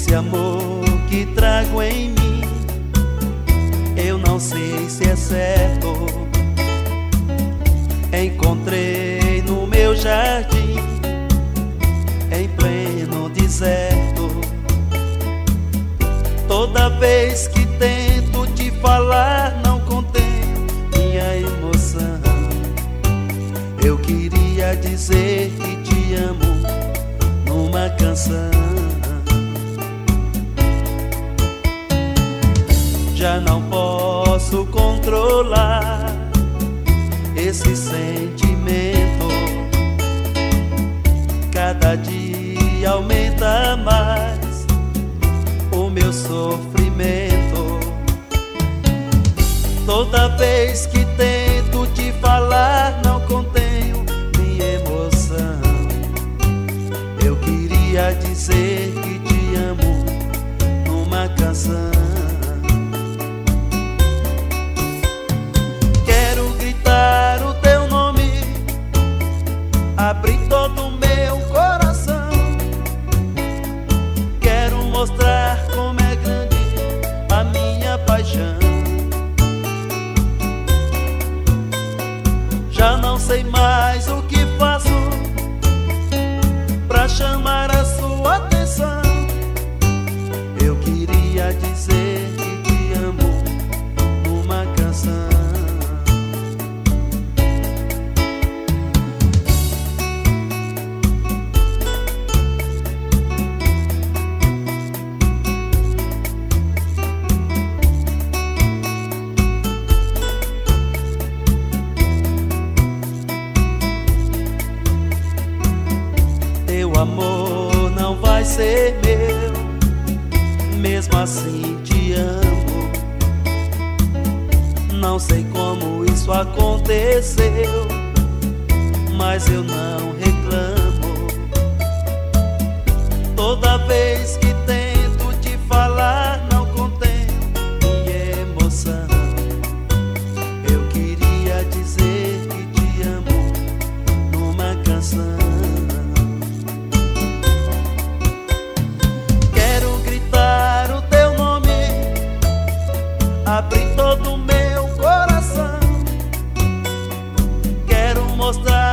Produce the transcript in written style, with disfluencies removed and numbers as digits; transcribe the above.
Esse amor que trago em mim, eu não sei se é certo. Encontrei no meu jardim, em pleno deserto. Toda vez que tento te falar, não contenho minha emoção. Eu queria dizer que te amo numa canção. Já não posso controlar esse sentimento. Cada dia aumenta mais o meu sofrimento. Toda vez que tento te falar, não contenho minha emoção. Eu queria dizer que te amo numa canção. Quero gritar o teu nome, abrir todo o meu coração. Quero mostrar como é grande a minha paixão. Já não sei mais o que faço pra chamar a sua atenção. Eu queria dizer que te amo numa canção. Teu amor não vai ser meu, mesmo assim te amo. Não sei como isso aconteceu, mas eu não reclamo. Toda vez que tento te falar, não contenho minha emoção. Eu queria dizer que te amo numa canção. Abrir todo o meu coração. Quero mostrar